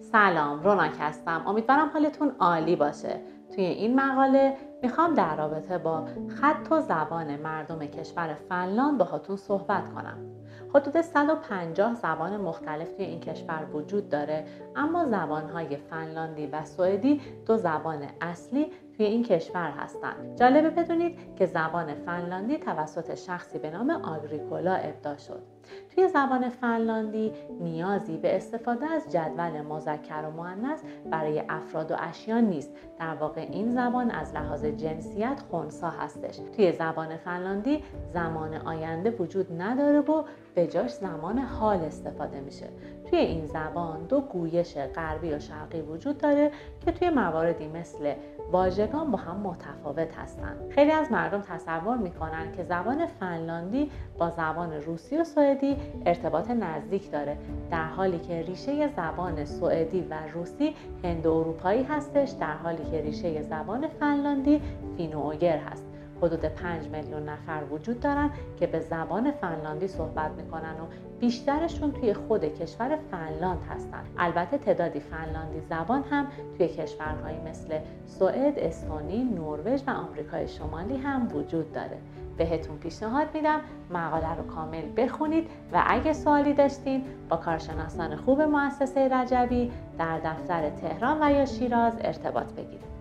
سلام، روناک هستم. امیدوارم حالتون عالی باشه. توی این مقاله میخوام در رابطه با خط و زبان مردم کشور فنلاند باهاتون صحبت کنم. حدود 150 زبان مختلف توی این کشور وجود داره، اما زبانهای فنلاندی و سوئدی دو زبان اصلی توی این کشور هستند. جالبه بدونید که زبان فنلاندی توسط شخصی به نام آگریکولا ابداع شد. توی زبان فنلاندی نیازی به استفاده از جدول مذکر و مؤنث برای افراد و اشیا نیست. در واقع این زبان از لحاظ جنسیت خنثی هستش. توی زبان فنلاندی زمان آینده وجود نداره و به جاش زمان حال استفاده میشه. توی این زبان دو گویش غربی و شرقی وجود داره که توی مواردی مثل واژگان با هم متفاوت هستند. خیلی از مردم تصور میکنن که زبان فنلاندی با زبان روسی و سوئدی ارتباط نزدیک داره، در حالی که ریشه زبان سوئدی و روسی هندواروپایی هستش، در حالی که ریشه زبان فنلاندی فینو-اوگر هست. حدود 5 میلیون نفر وجود دارن که به زبان فنلاندی صحبت میکنن و بیشترشون توی خود کشور فنلاند هستن. البته تعدادی فنلاندی زبان هم توی کشورهایی مثل سوئد، استونی، نروژ و آمریکای شمالی هم وجود داره. بهتون پیشنهاد میدم مقاله رو کامل بخونید و اگه سوالی داشتین با کارشناسان خوب مؤسسه رجبی در دفتر تهران و یا شیراز ارتباط بگیرید.